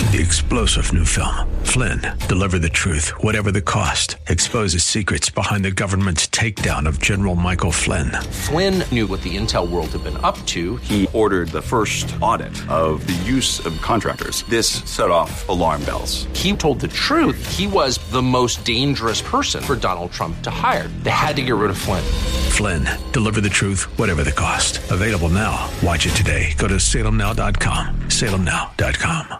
The explosive new film, Flynn, deliver the truth, whatever the cost, exposes secrets behind the government's takedown of General Michael Flynn. Flynn knew what the intel world had been up to. He ordered the first audit of the use of contractors. This set off alarm bells. He told the truth. He was the most dangerous person for Donald Trump to hire. They had to get rid of Flynn. Flynn, deliver the truth, whatever the cost. Available now. Watch it today. Go to salemnow.com. salemnow.com.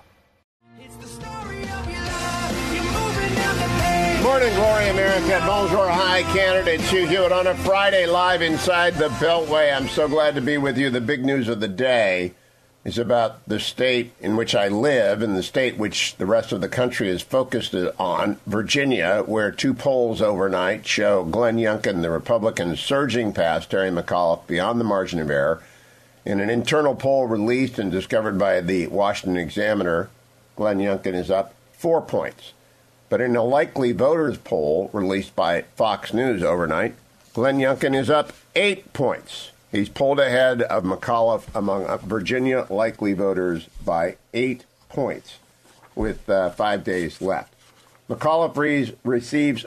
Morning, Glory, America. Bonjour, hi, Canada. It's Hugh Hewitt on a Friday, live inside the Beltway. I'm so glad to be with you. The big news of the day is about the state in which I live and the state which the rest of the country is focused on, Virginia, where two polls overnight show Glenn Youngkin, the Republican, surging past Terry McAuliffe beyond the margin of error. In an internal poll released and discovered by the Washington Examiner, Glenn Youngkin is up 4 points. But in a likely voters poll released by Fox News overnight, Glenn Youngkin is up 8 points. He's pulled ahead of McAuliffe among Virginia likely voters by 8 points with 5 days left. McAuliffe receives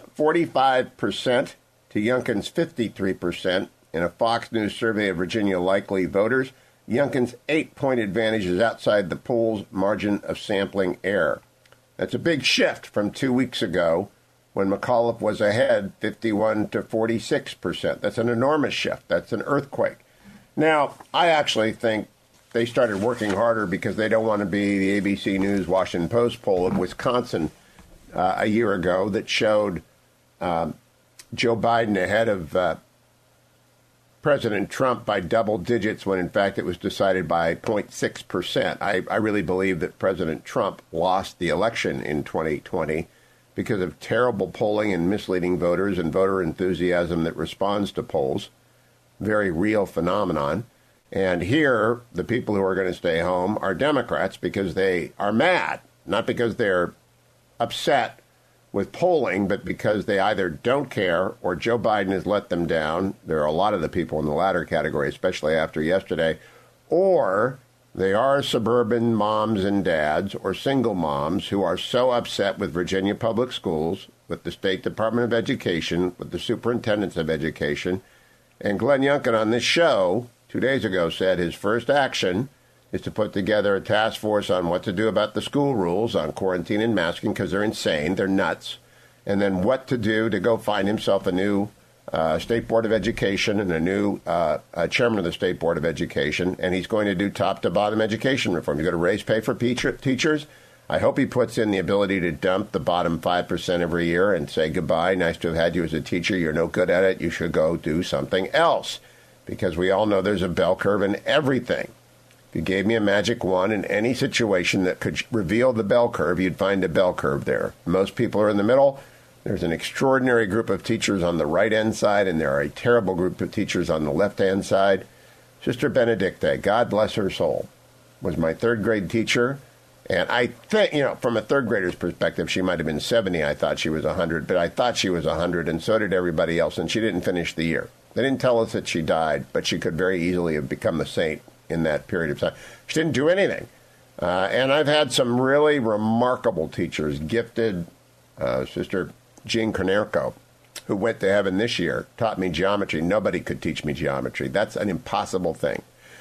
45% to Youngkin's 53% in a Fox News survey of Virginia likely voters. Youngkin's 8-point advantage is outside the poll's margin of sampling error. That's a big shift from 2 weeks ago when McAuliffe was ahead 51 to 46%. That's an enormous shift. That's an earthquake. Now, I actually think they started working harder because they don't want to be the ABC News Washington Post poll of Wisconsin a year ago that showed Joe Biden ahead of President Trump by double digits when, in fact, it was decided by 0.6%. I really believe that President Trump lost the election in 2020 because of terrible polling and misleading voters and voter enthusiasm that responds to polls. Very real phenomenon. And here, the people who are going to stay home are Democrats because they are mad, not because they're upset with polling, but because they either don't care or Joe Biden has let them down. There are a lot of the people in the latter category, especially after yesterday, or they are suburban moms and dads or single moms who are so upset with Virginia public schools, with the State Department of Education, with the superintendents of education. And Glenn Youngkin on this show 2 days ago said his first action is to put together a task force on what to do about the school rules on quarantine and masking because they're insane, they're nuts, and then what to do to go find himself a new State Board of Education and a new chairman of the State Board of Education, and he's going to do top-to-bottom education reform. He's going to raise pay for teachers. I hope he puts in the ability to dump the bottom 5% every year and say goodbye. Nice to have had you as a teacher. You're no good at it. You should go do something else because we all know there's a bell curve in everything. If you gave me a magic wand in any situation that could reveal the bell curve, you'd find a bell curve there. Most people are in the middle. There's an extraordinary group of teachers on the right-hand side, and there are a terrible group of teachers on the left-hand side. Sister Benedicta, God bless her soul, was my third-grade teacher. And I think, from a third grader's perspective, she might have been 70. I thought she was 100, but I thought she was 100, and so did everybody else, and she didn't finish the year. They didn't tell us that she died, but she could very easily have become a saint in that period of time. She didn't do anything. And I've had some really remarkable teachers, gifted Sister Jean Cornerco, who went to heaven this year, taught me geometry. Nobody could teach me geometry. That's an impossible thing.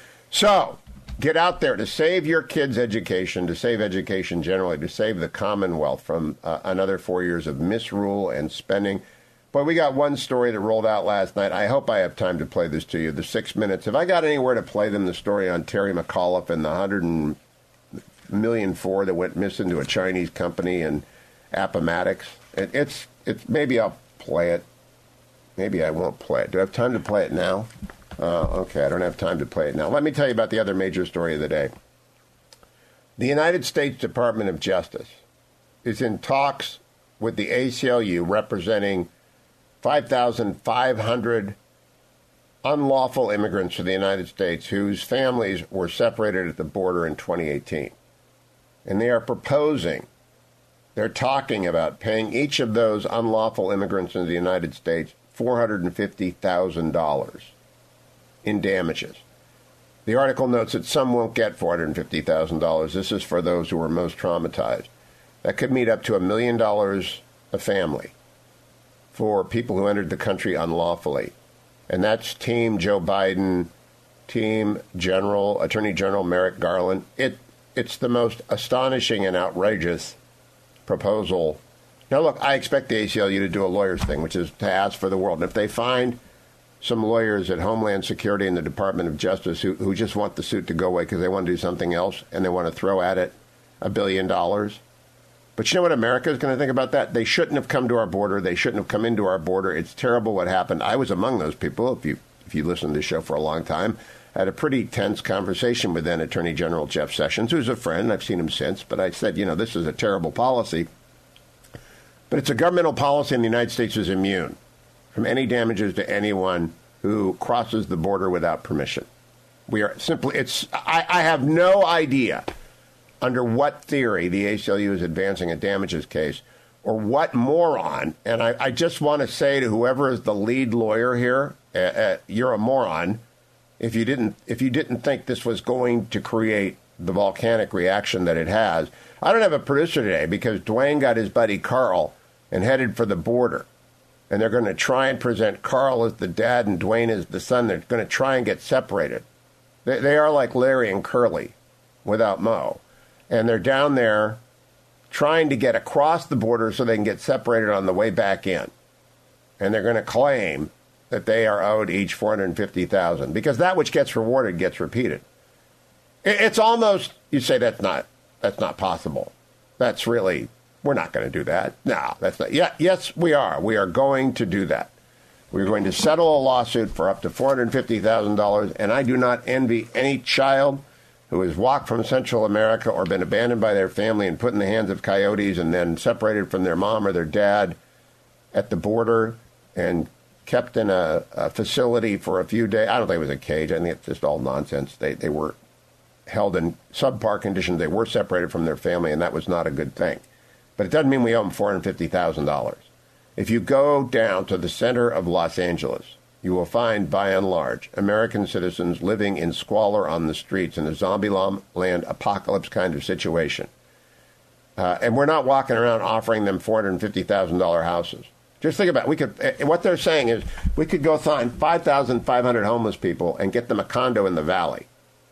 So get out there to save your kids' education, to save education generally, to save the Commonwealth from another 4 years of misrule and spending. But we got one story that rolled out last night. I hope I have time to play this to you. The 6 minutes. Have I got anywhere to play them? The story on Terry McAuliffe and the $100 million that went missing to a Chinese company in Appomattox. It's maybe I'll play it. Maybe I won't play it. Do I have time to play it now? Okay, I don't have time to play it now. Let me tell you about the other major story of the day. The United States Department of Justice is in talks with the ACLU representing 5,500 unlawful immigrants to the United States whose families were separated at the border in 2018. And they are proposing, they're talking about paying each of those unlawful immigrants into the United States $450,000 in damages. The article notes that some won't get $450,000. This is for those who are most traumatized. That could meet up to $1 million a family for people who entered the country unlawfully. And that's Team Joe Biden, Team Attorney General Merrick Garland. It's the most astonishing and outrageous proposal. Now, look, I expect the ACLU to do a lawyer's thing, which is to ask for the world. And if they find some lawyers at Homeland Security and the Department of Justice who just want the suit to go away because they want to do something else and they want to throw at it $1 billion. But you know what America is going to think about that? They shouldn't have come to our border. They shouldn't have come into our border. It's terrible what happened. I was among those people. If you listened to this show for a long time, I had a pretty tense conversation with then Attorney General Jeff Sessions, who's a friend. I've seen him since. But I said, this is a terrible policy. But it's a governmental policy, and the United States is immune from any damages to anyone who crosses the border without permission. We are simply, I have no idea under what theory the ACLU is advancing a damages case, or what moron, and I just want to say to whoever is the lead lawyer here, you're a moron if you didn't think this was going to create the volcanic reaction that it has. I don't have a producer today because Dwayne got his buddy Carl and headed for the border, and they're going to try and present Carl as the dad and Dwayne as the son. They're going to try and get separated. They are like Larry and Curly without Moe. And they're down there trying to get across the border so they can get separated on the way back in. And they're going to claim that they are owed each $450,000 because that which gets rewarded gets repeated. It's almost, you say that's not possible. That's really, we're not going to do that. No, that's not. Yeah, yes, we are. We are going to do that. We're going to settle a lawsuit for up to $450,000, and I do not envy any child who has walked from Central America or been abandoned by their family and put in the hands of coyotes and then separated from their mom or their dad at the border and kept in a facility for a few days. I don't think it was a cage. I think it's just all nonsense. They were held in subpar conditions. They were separated from their family, and that was not a good thing. But it doesn't mean we owe them $450,000. If you go down to the center of Los Angeles, you will find, by and large, American citizens living in squalor on the streets in a zombie land apocalypse kind of situation. And we're not walking around offering them $450,000 houses. Just think about it. What they're saying is we could go find 5,500 homeless people and get them a condo in the valley.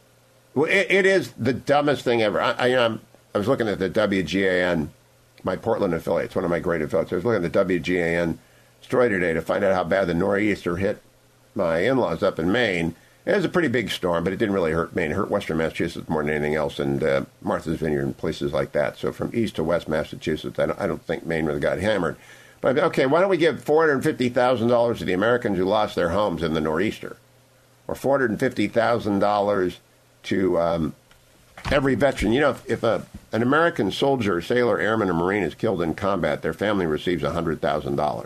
It is the dumbest thing ever. I was looking at the WGAN, my Portland affiliate. It's one of my great affiliates. I was looking at the WGAN story today to find out how bad the nor'easter hit my in-laws up in Maine. It was a pretty big storm, but it didn't really hurt Maine. It hurt western Massachusetts more than anything else, and Martha's Vineyard and places like that. So from east to west Massachusetts, I don't think Maine really got hammered. But, okay, why don't we give $450,000 to the Americans who lost their homes in the nor'easter? Or $450,000 to every veteran. If an American soldier, sailor, airman, or Marine is killed in combat, their family receives $100,000.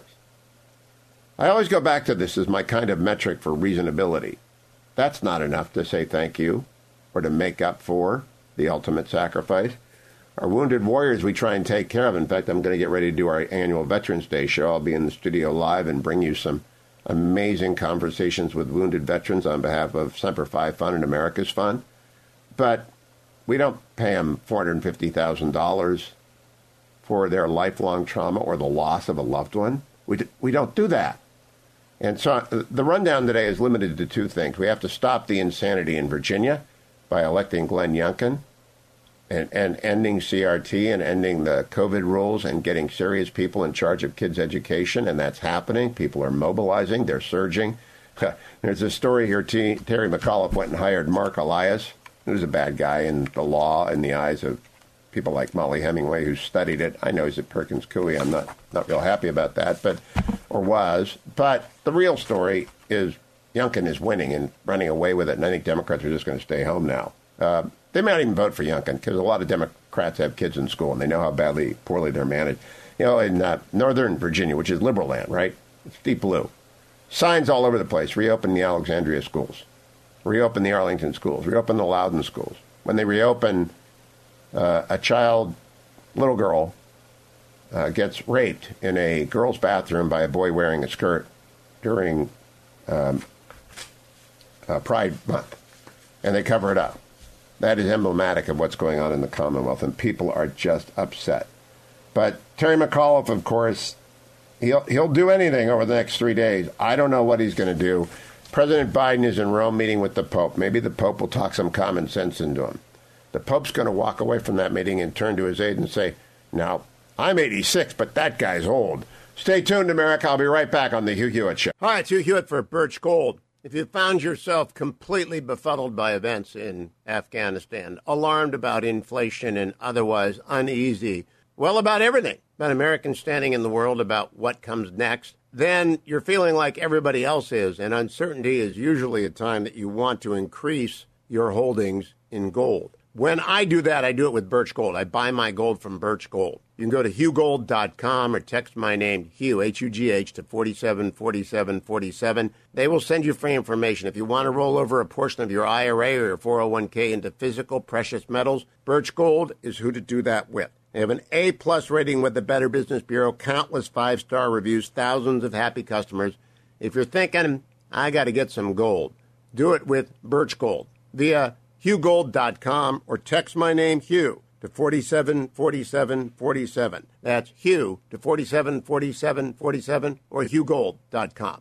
I always go back to this as my kind of metric for reasonability. That's not enough to say thank you or to make up for the ultimate sacrifice. Our wounded warriors we try and take care of. In fact, I'm going to get ready to do our annual Veterans Day show. I'll be in the studio live and bring you some amazing conversations with wounded veterans on behalf of Semper Fi Fund and America's Fund. But we don't pay them $450,000 for their lifelong trauma or the loss of a loved one. We don't do that. And so the rundown today is limited to two things. We have to stop the insanity in Virginia by electing Glenn Youngkin and ending CRT and ending the COVID rules and getting serious people in charge of kids' education, and that's happening. People are mobilizing. They're surging. There's a story here. Terry McAuliffe went and hired Mark Elias, who's a bad guy in the law in the eyes of people like Molly Hemingway, who studied it. I know he's at Perkins Coie. I'm not real happy about that, or was. But the real story is Youngkin is winning and running away with it, and I think Democrats are just going to stay home now. They might even vote for Youngkin because a lot of Democrats have kids in school, and they know how poorly they're managed. In Northern Virginia, which is liberal land, right? It's deep blue. Signs all over the place. Reopen the Alexandria schools. Reopen the Arlington schools. Reopen the Loudoun schools. When they reopen, a little girl, gets raped in a girl's bathroom by a boy wearing a skirt during Pride Month. and they cover it up. That is emblematic of what's going on in the Commonwealth, and people are just upset. But Terry McAuliffe, of course, he'll do anything over the next 3 days. I don't know what he's going to do. President Biden is in Rome meeting with the Pope. Maybe the Pope will talk some common sense into him. The Pope's going to walk away from that meeting and turn to his aide and say, now, I'm 86, but that guy's old. Stay tuned, America. I'll be right back on the Hugh Hewitt Show. Hi, it's Hugh Hewitt for Birch Gold. If you found yourself completely befuddled by events in Afghanistan, alarmed about inflation and otherwise uneasy, well, about everything, about Americans standing in the world, about what comes next, then you're feeling like everybody else is, and uncertainty is usually a time that you want to increase your holdings in gold. When I do that, I do it with Birch Gold. I buy my gold from Birch Gold. You can go to HughGold.com or text my name, Hugh, H-U-G-H, to 474747. They will send you free information. If you want to roll over a portion of your IRA or your 401k into physical precious metals, Birch Gold is who to do that with. They have an A-plus rating with the Better Business Bureau, countless five-star reviews, thousands of happy customers. If you're thinking, I got to get some gold, do it with Birch Gold via HughGold.com or text my name, Hugh, to 474747. That's Hugh to 474747 or HughGold.com.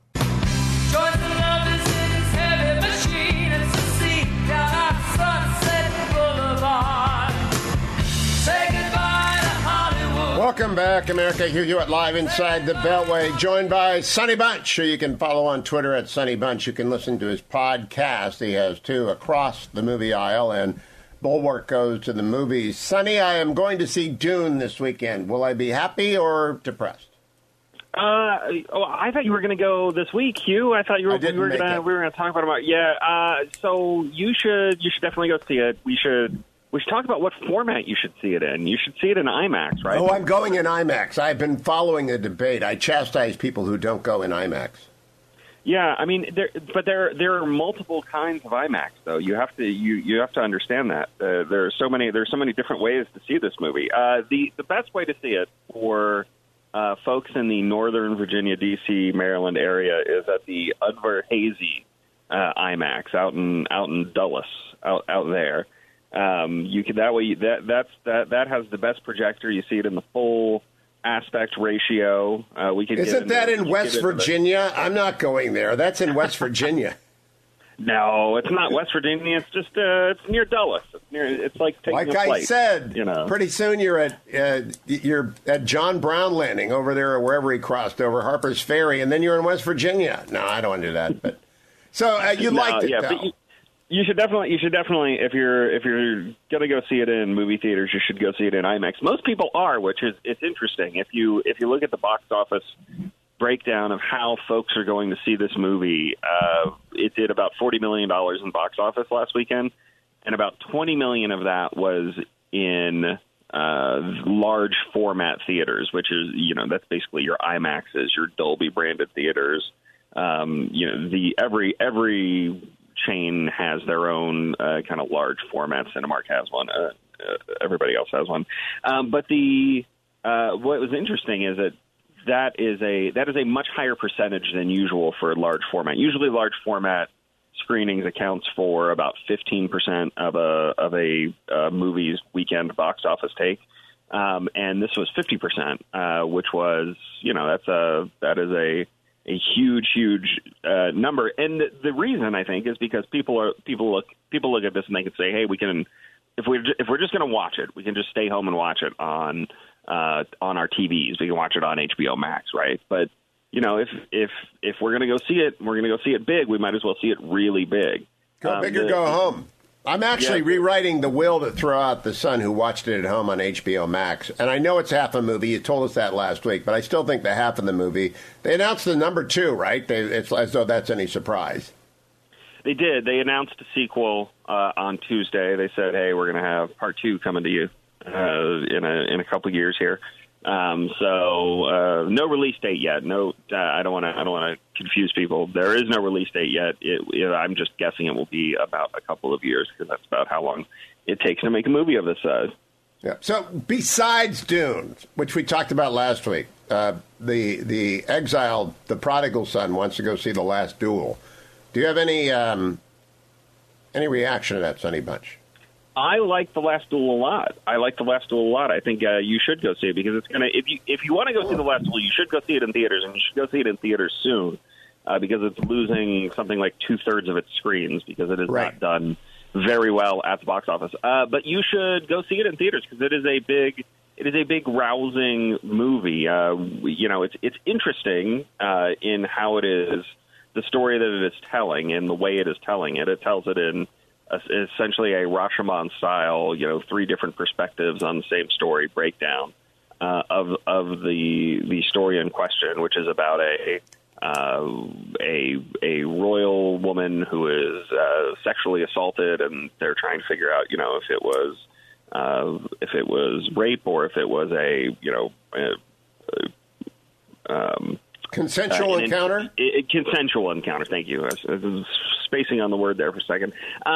Welcome back, America. Hugh Hewitt live inside the Beltway, joined by Sonny Bunch, who you can follow on Twitter at Sonny Bunch. You can listen to his podcast. He has two, Across the Movie Aisle and Bulwark Goes to the Movies. Sonny, I am going to see Dune this weekend. Will I be happy or depressed? I thought you were going to go this week, Hugh. I thought we were going to talk about it. Yeah. So you should definitely go see it. We should talk about what format you should see it in. You should see it in IMAX, right? Oh, I'm going in IMAX. I've been following the debate. I chastise people who don't go in IMAX. Yeah, I mean, there are multiple kinds of IMAX, though. You have to understand that there are so many different ways to see this movie. The best way to see it for folks in the Northern Virginia, D.C., Maryland area is at the Udvar-Hazy IMAX out in Dulles, out there. You can that has the best projector. You see it in the full aspect ratio. Isn't that in West Virginia? I'm not going there. That's in West Virginia. No, it's not West Virginia. It's just it's near Dulles. It's like taking a flight. Like I said, pretty soon you're at John Brown Landing over there or wherever he crossed over Harper's Ferry, and then you're in West Virginia. No, I don't want to do that. But so you liked it, though. You should definitely, if you're gonna go see it in movie theaters, you should go see it in IMAX. Most people are, which is it's interesting. If you look at the box office breakdown of how folks are going to see this movie, it did about $40 million in box office last weekend, and about $20 million of that was in large format theaters, which is that's basically your IMAXs, your Dolby branded theaters. Every chain has their own kind of large format. Cinemark has one. Everybody else has one. But what was interesting is that is a much higher percentage than usual for large format. Usually, large format screenings accounts for about 15% of a movie's weekend box office take, and this was 50%, which was that is a huge number, and the reason I think is because people look at this and they can say, hey, we can, if we're just going to watch it, we can just stay home and watch it on our TVs. We can watch it on HBO Max, right? But if we're going to go see it, we're going to go see it big. We might as well see it really big. Go big or go home. I'm actually rewriting The Will to Throw Out the Sun, who watched it at home on HBO Max. And I know it's half a movie. You told us that last week, but I still think the half of the movie. They announced the number 2, right? It's as though that's any surprise. They did. They announced a sequel on Tuesday. They said, hey, we're going to have part 2 coming to you in a couple years here. So no release date yet. No, I don't want to confuse people. There is no release date yet. I'm just guessing it will be about a couple of years because that's about how long it takes to make a movie of this size. Yeah. So besides Dune, which we talked about last week, the exiled, the prodigal son wants to go see The Last Duel. Do you have any Any reaction to that, Sonny Bunch? I like The Last Duel a lot. I think you should go see it because it's gonna. If you want to go see The Last Duel, you should go see it in theaters, and you should go see it in theaters soon because it's losing something like 2/3 of its screens because it is not done very well at the box office. But you should go see it in theaters because it is a big, rousing movie. It's interesting in how it is, the story that it is telling and the way it is telling it. It tells it in essentially a Rashomon style, 3 different perspectives on the same story breakdown of the story in question, which is about a royal woman who is sexually assaulted, and they're trying to figure out, if it was rape or if it was consensual encounter. Consensual encounter. Thank you. I was spacing on the word there for a second.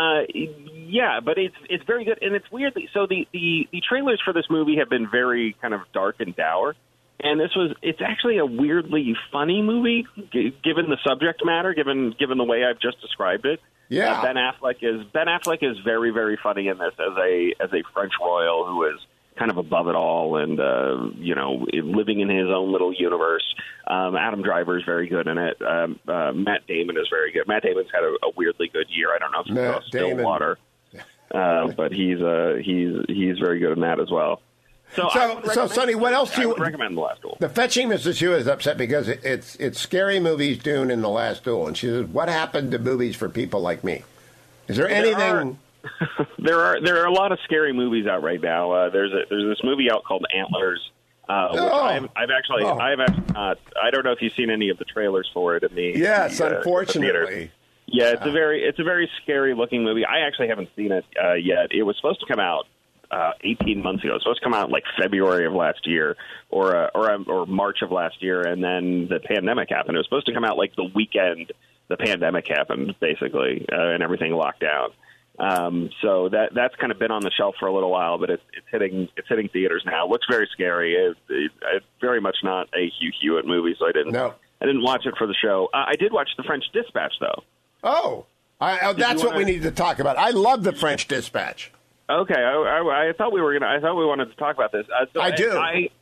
Yeah, but it's very good, and it's weirdly so. The trailers for this movie have been very kind of dark and dour. And it's actually a weirdly funny movie, given the subject matter, given the way I've just described it. Yeah, Ben Affleck is very, very funny in this as a French royal who is kind of above it all and living in his own little universe. Adam Driver is very good in it. Matt Damon is very good. Matt Damon's had a weirdly good year. I don't know if it's Stillwater, but he's very good in that as well. So Sonny, what else do you recommend? The Last Duel? The fetching Mrs. Hugh is upset because it's Scary Movies Dune in The Last Duel, and she says, "What happened to movies for people like me?" Is there anything? There are a lot of scary movies out right now. There's this movie out called Antlers. Which I've actually not. I don't know if you've seen any of the trailers for it in the unfortunately. Yeah, it's a very scary looking movie. I actually haven't seen it yet. It was supposed to come out 18 months ago. It was supposed to come out like February of last year or March of last year, and then the pandemic happened. It was supposed to come out like the weekend the pandemic happened, basically, and everything locked down. So that's kind of been on the shelf for a little while, but it's hitting theaters now. It looks very scary. It's very much not a Hugh Hewitt movie, so I didn't watch it for the show. I did watch The French Dispatch, though. Oh, that's what we need to talk about. I love The French Dispatch. Okay, I thought we wanted to talk about this. So I do.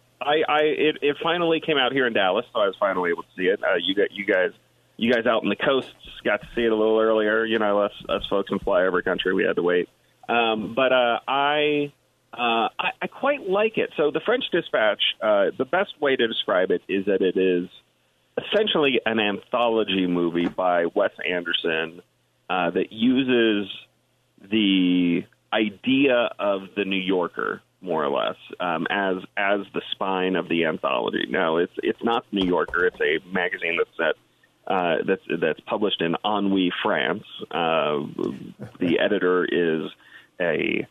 It finally came out here in Dallas, so I was finally able to see it. You guys out in the coast got to see it a little earlier. Us folks in flyover country, we had to wait. But I quite like it. So The French Dispatch, the best way to describe it is that it is essentially an anthology movie by Wes Anderson that uses the idea of the New Yorker, more or less, as the spine of the anthology. No, it's not the New Yorker. It's a magazine that's published in Ennui, France. The editor is a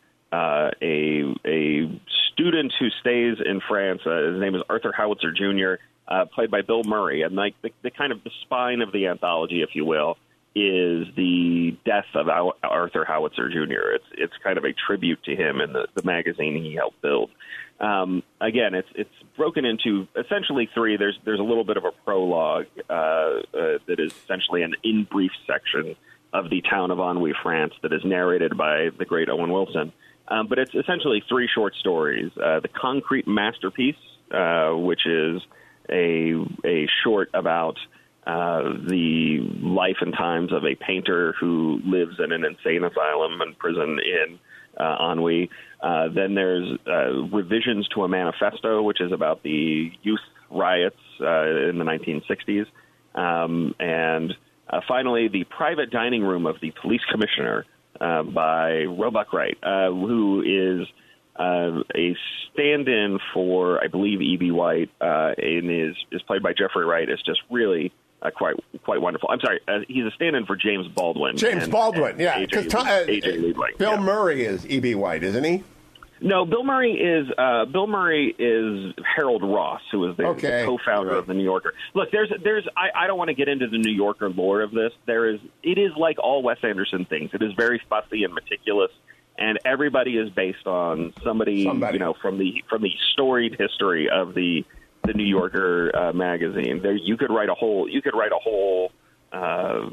student who stays in France. His name is Arthur Howitzer Jr., played by Bill Murray, and like the kind of the spine of the anthology, if you will, is the death of Arthur Howitzer Jr. It's kind of a tribute to him and the magazine he helped build. Again, it's broken into essentially 3. There's a little bit of a prologue that is essentially an in-brief section of the town of Ennui, France, that is narrated by the great Owen Wilson. But it's essentially 3 short stories. The Concrete Masterpiece, which is a short about the life and times of a painter who lives in an insane asylum and prison in Ennui. Then there's Revisions to a Manifesto, which is about the youth riots in the 1960s. And finally, The Private Dining Room of the Police Commissioner by Roebuck Wright, who is a stand-in for, I believe, E.B. White, and is played by Jeffrey Wright. Is just really quite wonderful. I'm sorry, he's a stand-in for James Baldwin. Yeah, because AJ Liebling. Bill Murray is E.B. White, isn't he? No, Bill Murray is Harold Ross, who is the co-founder of the New Yorker. Look, I don't want to get into the New Yorker lore of this. It is like all Wes Anderson things. It is very fussy and meticulous, and everybody is based on somebody. From the storied history of the New Yorker magazine. You could write a whole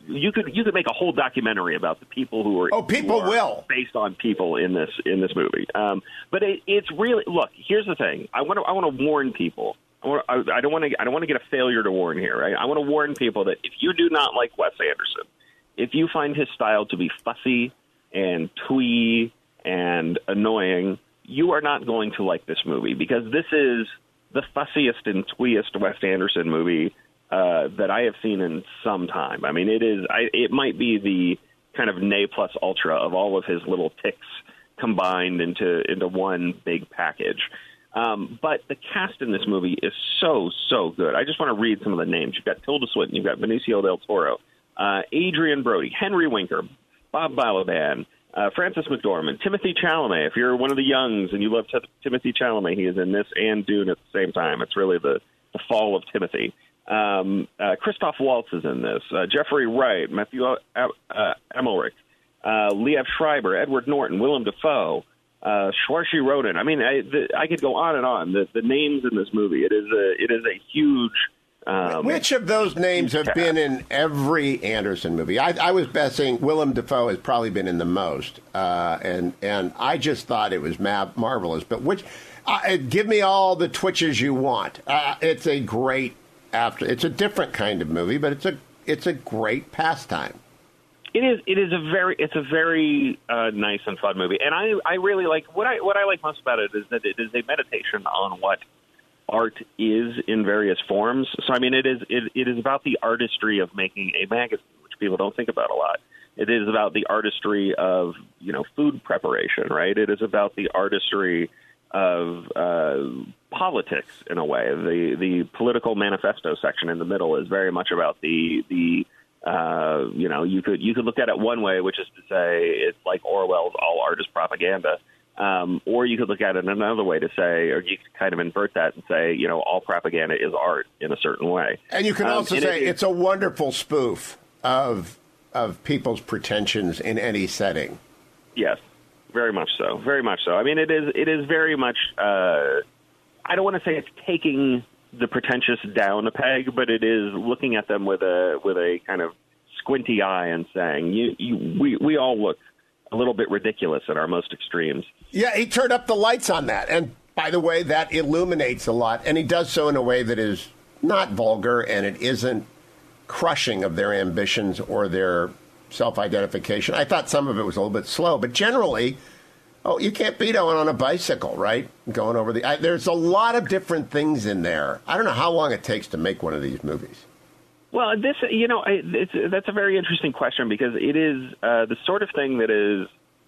you could make a whole documentary about the people who are based on people in this movie. But it's really, look, here's the thing. I want to warn people. I don't want to get a failure to warn here. Right? I want to warn people that if you do not like Wes Anderson, if you find his style to be fussy and twee and annoying, you are not going to like this movie, because this is the fussiest and tweest Wes Anderson movie that I have seen in some time. I mean, it might be the kind of ne plus ultra of all of his little ticks combined into one big package. But the cast in this movie is so good. I just want to read some of the names. You've got Tilda Swinton, you've got Benicio del Toro, Adrian Brody, Henry Winkler, Bob Balaban, Frances McDormand, Timothy Chalamet. If you're one of the youngs and you love Timothy Chalamet, he is in this and Dune at the same time. It's really the fall of Timothy. Christoph Waltz is in this. Jeffrey Wright, Matthew Emmerich, Liev Schreiber, Edward Norton, Willem Dafoe, Saoirse Ronan. I mean, I could go on and on. The names in this movie. It is a huge. Which of those names have been in every Anderson movie? I was guessing Willem Dafoe has probably been in the most, and I just thought it was marvelous. But which? Give me all the twitches you want. It's a great It's a different kind of movie, but it's a great pastime. It is a very nice and fun movie, and I really like what I like most about it is that it is a meditation on what art is in various forms. So I mean, it is about the artistry of making a magazine, which people don't think about a lot. It is about the artistry of food preparation, right? It is about the artistry of politics in a way. The political manifesto section in the middle is very much about the you could look at it one way, which is to say it's like Orwell's all art is propaganda. Or you could look at it another way to say, or you could kind of invert that and say, all propaganda is art in a certain way. And you can also say it's a wonderful spoof of people's pretensions in any setting. Yes, very much so. Very much so. I mean, it is very much, I don't want to say it's taking the pretentious down a peg, but it is looking at them with a kind of squinty eye and saying, we all look a little bit ridiculous at our most extremes. Yeah, he turned up the lights on that. And by the way, that illuminates a lot. And he does so in a way that is not vulgar, and it isn't crushing of their ambitions or their self-identification. I thought some of it was a little bit slow, but generally, you can't beat Owen on a bicycle, right? Going over there's a lot of different things in there. I don't know how long it takes to make one of these movies. Well, this, that's a very interesting question, because it is the sort of thing that is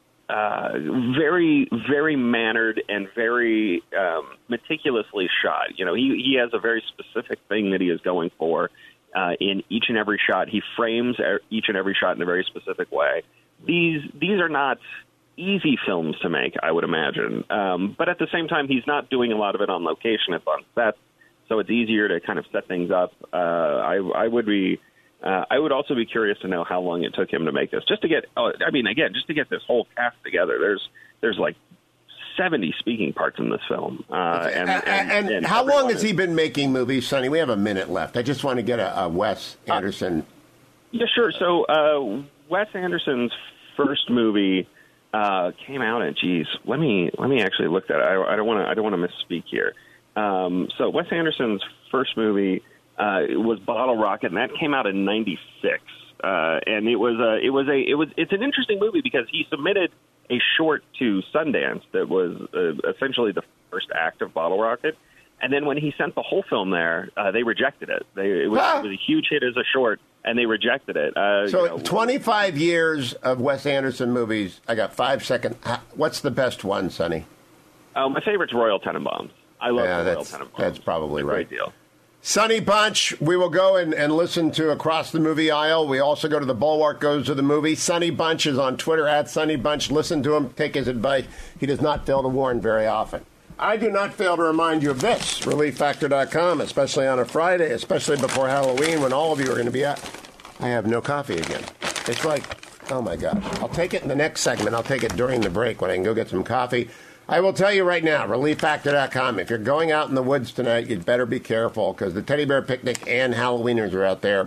very, very mannered and very meticulously shot. He has a very specific thing that he is going for in each and every shot. He frames each and every shot in a very specific way. These are not easy films to make, I would imagine. But at the same time, he's not doing a lot of it on location. It's on set. So it's easier to kind of set things up. I would also be curious to know how long it took him to make this. Just to get this whole cast together. There's like 70 speaking parts in this film. And how long has he been making movies, Sonny? We have a minute left. I just want to get a Wes Anderson. Yeah, sure. So Wes Anderson's first movie came out in. Let me actually look that. I don't want to misspeak here. So Wes Anderson's first movie was Bottle Rocket, and that came out in '96. And it's an interesting movie because he submitted a short to Sundance that was essentially the first act of Bottle Rocket. And then when he sent the whole film there, they rejected it. It was a huge hit as a short, and they rejected it. 25 years of Wes Anderson movies. I got 5 seconds. What's the best one, Sonny? My favorite's Royal Tenenbaums. I love Royal Tenenbaums. That's probably right. Great deal. Sonny Bunch, we will go and listen to Across the Movie Aisle. We also go to The Bulwark Goes to the Movie. Sonny Bunch is on Twitter, @SonnyBunch. Listen to him. Take his advice. He does not fail to warn very often. I do not fail to remind you of this, ReliefFactor.com, especially on a Friday, especially before Halloween when all of you are going to be out. I have no coffee again. It's like, oh my gosh. I'll take it in the next segment. I'll take it during the break when I can go get some coffee. I will tell you right now, ReliefFactor.com, if you're going out in the woods tonight, you'd better be careful because the Teddy Bear Picnic and Halloweeners are out there.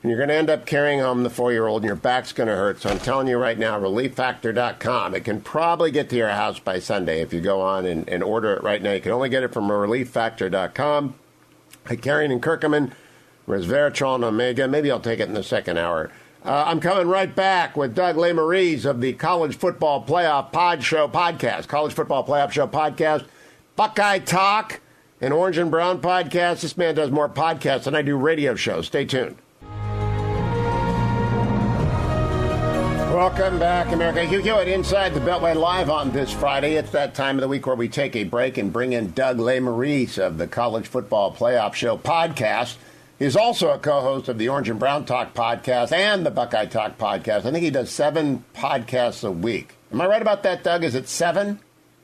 And you're going to end up carrying home the 4-year-old, and your back's going to hurt. So I'm telling you right now, ReliefFactor.com. It can probably get to your house by Sunday if you go on and order it right now. You can only get it from ReliefFactor.com. Icarian and Curcumin, resveratrol and Omega. Maybe I'll take it in the second hour. I'm coming right back with Doug Lesmerises of the College Football Playoff Podcast. College Football Playoff Show Podcast. Buckeye Talk, an Orange and Brown podcast. This man does more podcasts than I do radio shows. Stay tuned. Welcome back, America. Hugh Hewitt inside the Beltway live on this Friday. It's that time of the week where we take a break and bring in Doug Lesmerises of the College Football Playoff Show podcast. He's also a co-host of the Orange and Brown Talk podcast and the Buckeye Talk podcast. I think he does 7 podcasts a week. Am I right about that, Doug? Is it 7?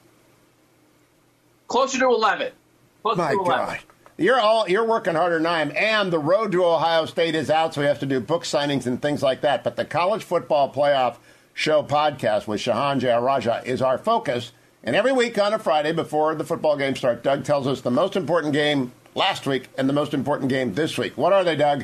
Closer to 11. My God. You're working harder than I am, and the road to Ohio State is out, so we have to do book signings and things like that. But the College Football Playoff Show podcast with Shahan Jayaraja is our focus. And every week on a Friday before the football game starts, Doug tells us the most important game last week and the most important game this week. What are they, Doug?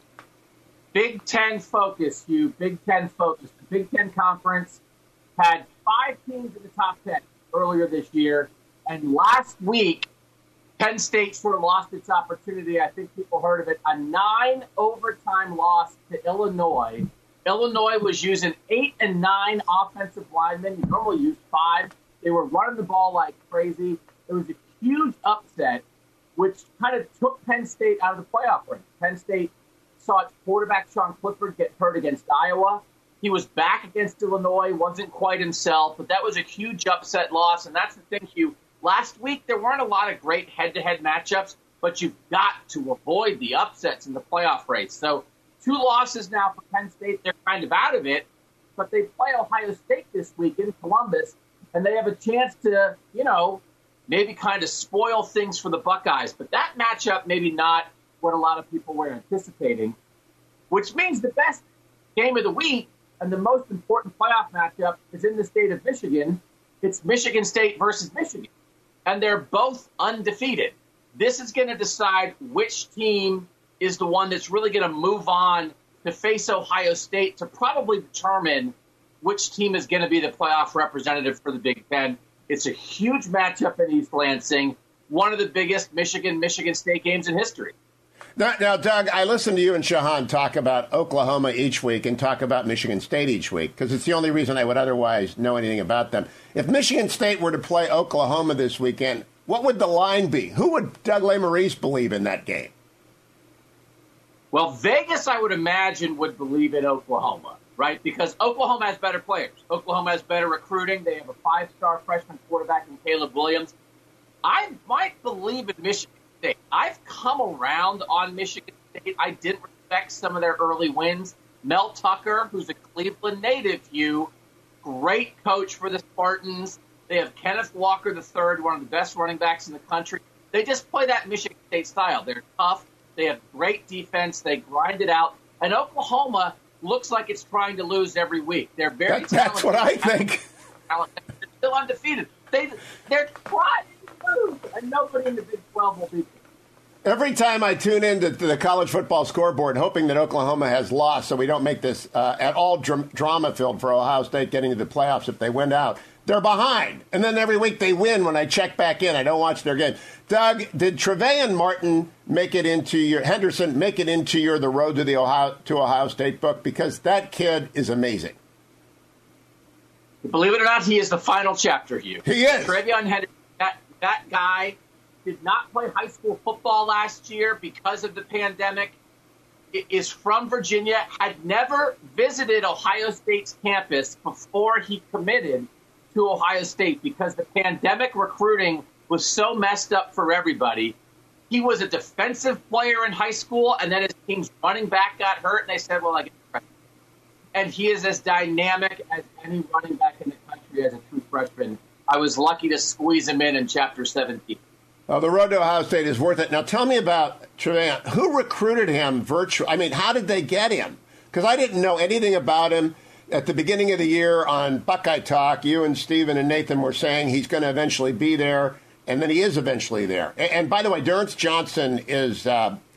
Big Ten focus, Hugh. Big Ten focus. The Big Ten Conference had 5 teams in the top 10 earlier this year. And last week, Penn State sort of lost its opportunity. I think people heard of it. A 9-overtime loss to Illinois. Illinois was using 8 and 9 offensive linemen. You normally use 5. They were running the ball like crazy. It was a huge upset, which kind of took Penn State out of the playoff race. Penn State saw its quarterback, Sean Clifford, get hurt against Iowa. He was back against Illinois, wasn't quite himself, but that was a huge upset loss. And that's the thing, Hugh. Last week, there weren't a lot of great head-to-head matchups, but you've got to avoid the upsets in the playoff race. So 2 losses now for Penn State. They're kind of out of it, but they play Ohio State this week in Columbus, and they have a chance to, maybe kind of spoil things for the Buckeyes. But that matchup, maybe not what a lot of people were anticipating, which means the best game of the week and the most important playoff matchup is in the state of Michigan. It's Michigan State versus Michigan. And they're both undefeated. This is going to decide which team is the one that's really going to move on to face Ohio State to probably determine which team is going to be the playoff representative for the Big Ten. It's a huge matchup in East Lansing, one of the biggest Michigan State games in history. Now, Doug, I listen to you and Shahan talk about Oklahoma each week and talk about Michigan State each week because it's the only reason I would otherwise know anything about them. If Michigan State were to play Oklahoma this weekend, what would the line be? Who would Doug Lesmerises believe in that game? Well, Vegas, I would imagine, would believe in Oklahoma, right? Because Oklahoma has better players. Oklahoma has better recruiting. They have a 5-star freshman quarterback in Caleb Williams. I might believe in Michigan State. I've come around on Michigan State. I didn't respect some of their early wins. Mel Tucker, who's a Cleveland native, great coach for the Spartans. They have Kenneth Walker III, one of the best running backs in the country. They just play that Michigan State style. They're tough. They have great defense. They grind it out. And Oklahoma looks like it's trying to lose every week. They're very talented. That's what I think. They're still undefeated. They're trying to lose, and nobody in the Big 12 will beat them. Every time I tune into the college football scoreboard, hoping that Oklahoma has lost so we don't make this at all drama-filled for Ohio State getting to the playoffs if they win out, they're behind. And then every week they win when I check back in. I don't watch their game. Doug, did Trevayon Martin make it into your Henderson make it into your The Road to Ohio State book? Because that kid is amazing. Believe it or not, he is the final chapter, Hugh. He is. Trevayon Henderson, that guy did not play high school football last year because of the pandemic, is from Virginia, had never visited Ohio State's campus before he committed to Ohio State because the pandemic recruiting was so messed up for everybody. He was a defensive player in high school, and then his team's running back got hurt, and they said, well, I get the freshman. And he is as dynamic as any running back in the country as a true freshman. I was lucky to squeeze him in Chapter 17. The road to Ohio State is worth it. Now, tell me about Trevayon. Who recruited him virtually? I mean, how did they get him? Because I didn't know anything about him. At the beginning of the year on Buckeye Talk, you and Stephen and Nathan were saying he's going to eventually be there, and then he is eventually there. And by the way, Durrance Johnson is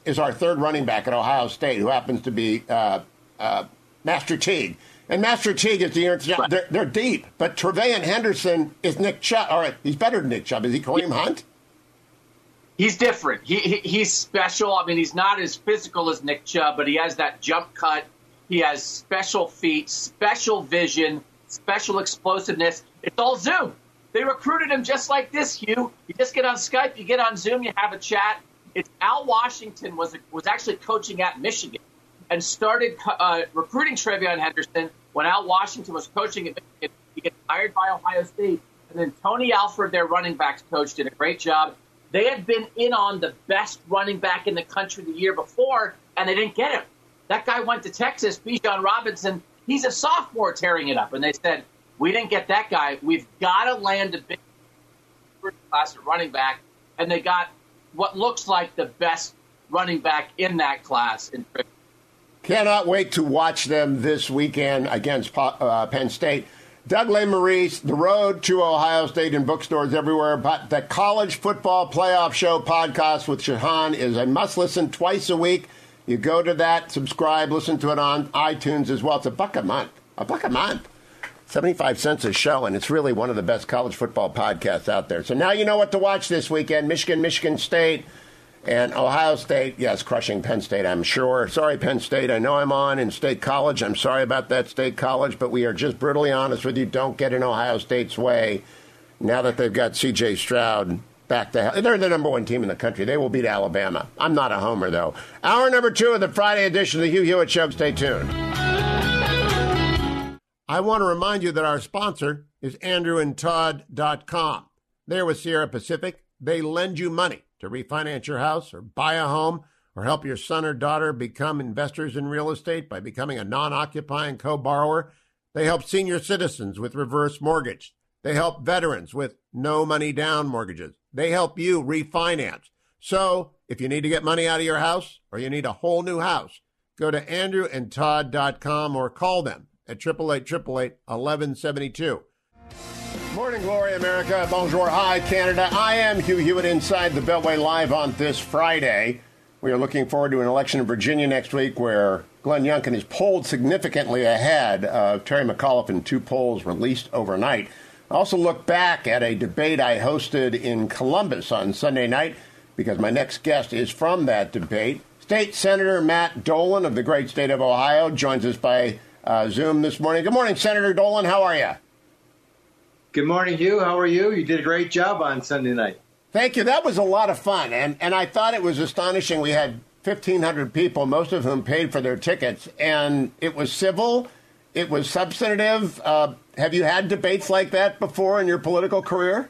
is our third running back at Ohio State, who happens to be Master Teague. And Master Teague is the they're deep, but Trevelyan Henderson is Nick Chubb. All right, he's better than Nick Chubb. Is he Kareem Hunt? He's different. He's special. I mean, he's not as physical as Nick Chubb, but he has that jump cut. He has special feet, special vision, special explosiveness. It's all Zoom. They recruited him just like this, Hugh. You just get on Skype, you get on Zoom, you have a chat. It's Al Washington was actually coaching at Michigan and started recruiting Trevelyan Henderson when Al Washington was coaching at Michigan. He gets hired by Ohio State. And then Tony Alford, their running backs coach, did a great job. They had been in on the best running back in the country the year before, and they didn't get him. That guy went to Texas, Bijan Robinson. He's a sophomore tearing it up. And they said, we didn't get that guy. We've got to land a big class at running back. And they got what looks like the best running back in that class. Cannot wait to watch them this weekend against Penn State. Doug Lesmerises, The Road to Ohio State in bookstores everywhere. But the College Football Playoff Show podcast with Shahan is a must-listen twice a week. You go to that, subscribe, listen to it on iTunes as well. It's $1 a month. $1 a month. 75 cents a show, and it's really one of the best college football podcasts out there. So now you know what to watch this weekend. Michigan State, and Ohio State, yes, crushing Penn State, I'm sure. Sorry, Penn State. I know I'm on in State College. I'm sorry about that, State College, but we are just brutally honest with you. Don't get in Ohio State's way now that they've got C.J. Stroud back to hell. They're the number one team in the country. They will beat Alabama. I'm not a homer, though. Hour number 2 of the Friday edition of the Hugh Hewitt Show. Stay tuned. I want to remind you that our sponsor is AndrewandTodd.com. They're with Sierra Pacific. They lend you money to refinance your house or buy a home or help your son or daughter become investors in real estate by becoming a non-occupying co-borrower. They help senior citizens with reverse mortgage. They help veterans with no money down mortgages. They help you refinance. So if you need to get money out of your house or you need a whole new house, go to AndrewandTodd.com or call them at 888-888-1172. Morning glory, America. Bonjour, hi, Canada. I am Hugh Hewitt inside the Beltway live on this Friday. We are looking forward to an election in Virginia next week where Glenn Youngkin is polled significantly ahead of Terry McAuliffe in 2 polls released overnight. I also look back at a debate I hosted in Columbus on Sunday night because my next guest is from that debate. State Senator Matt Dolan of the great state of Ohio joins us by Zoom this morning. Good morning, Senator Dolan. How are you? Good morning, Hugh. How are you? You did a great job on Sunday night. Thank you. That was a lot of fun. And I thought it was astonishing. We had 1,500 people, most of whom paid for their tickets. And it was civil. It was substantive. Have you had debates like that before in your political career?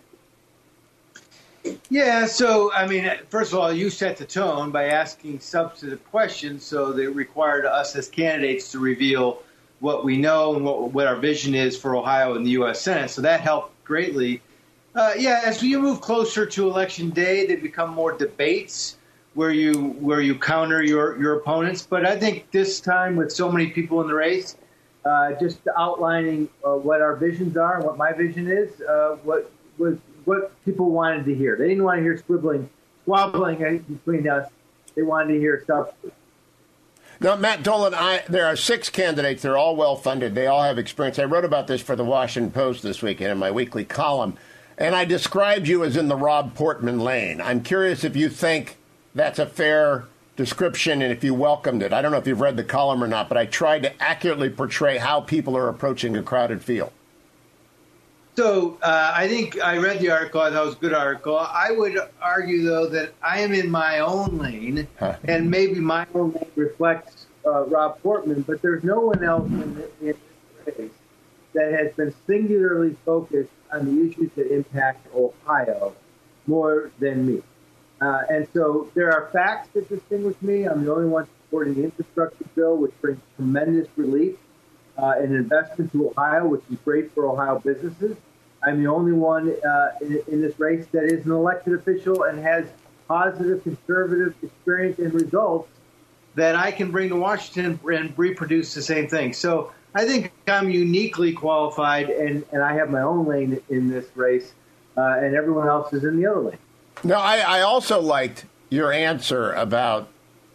Yeah. So, I mean, first of all, you set the tone by asking substantive questions. So they required us as candidates to reveal what we know and what our vision is for Ohio and the U.S. Senate. So that helped greatly. As you move closer to Election Day, they become more debates where you counter your opponents. But I think this time, with so many people in the race, just outlining what our visions are and what my vision is, what people wanted to hear. They didn't want to hear squabbling between us. They wanted to hear substance. Now, Matt Dolan, there are 6 candidates. They're all well-funded. They all have experience. I wrote about this for the Washington Post this weekend in my weekly column, and I described you as in the Rob Portman lane. I'm curious if you think that's a fair description and if you welcomed it. I don't know if you've read the column or not, but I tried to accurately portray how people are approaching a crowded field. So I think I read the article. I thought it was a good article. I would argue, though, that I am in my own lane, and maybe my own lane reflects Rob Portman, but there's no one else in this race that has been singularly focused on the issues that impact Ohio more than me. And so there are facts that distinguish me. I'm the only one supporting the infrastructure bill, which brings tremendous relief and investment to Ohio, which is great for Ohio businesses. I'm the only one in this race that is an elected official and has positive conservative experience and results that I can bring to Washington and reproduce the same thing. So I think I'm uniquely qualified, and I have my own lane in this race, and everyone else is in the other lane. No, I also liked your answer about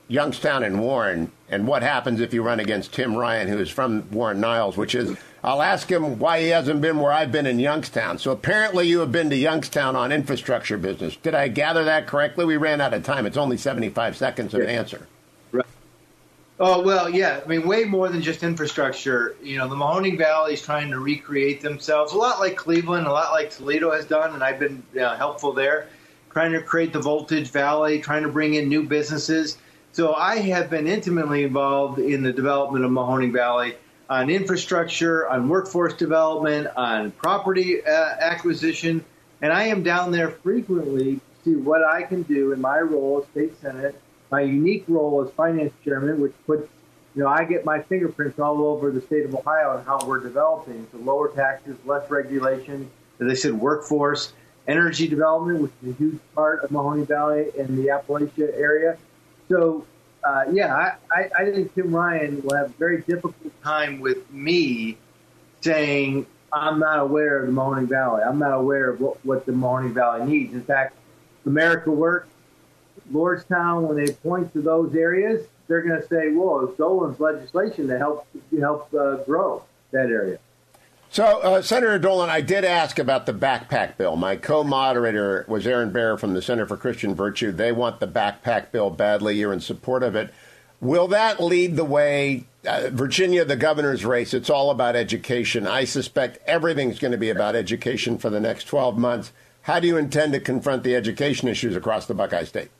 Youngstown and Warren and what happens if you run against Tim Ryan, who is from Warren Niles, which is, I'll ask him why he hasn't been where I've been in Youngstown. So apparently you have been to Youngstown on infrastructure business. Did I gather that correctly? We ran out of time. It's only 75 seconds of an answer. Right. Oh, well, yeah. I mean, way more than just infrastructure. You know, the Mahoning Valley is trying to recreate themselves, a lot like Cleveland, a lot like Toledo has done, and I've been helpful there, trying to create the Voltage Valley, trying to bring in new businesses. So I have been intimately involved in the development of Mahoning Valley on infrastructure, on workforce development, on property acquisition. And I am down there frequently to see what I can do in my role as state senate, my unique role as finance chairman, which puts, I get my fingerprints all over the state of Ohio and how we're developing. So lower taxes, less regulation, as I said, workforce, energy development, which is a huge part of Mahoning Valley and the Appalachia area. So, I think Tim Ryan will have a very difficult time with me saying I'm not aware of the Mahoning Valley. I'm not aware of what the Mahoning Valley needs. In fact, America Works, Lordstown, when they point to those areas, they're going to say, "Whoa, it's Dolan's legislation that helps grow that area." So, Senator Dolan, I did ask about the backpack bill. My co-moderator was Aaron Baer from the Center for Christian Virtue. They want the backpack bill badly. You're in support of it. Will that lead the way? Virginia, the governor's race, it's all about education. I suspect everything's going to be about education for the next 12 months. How do you intend to confront the education issues across the Buckeye State?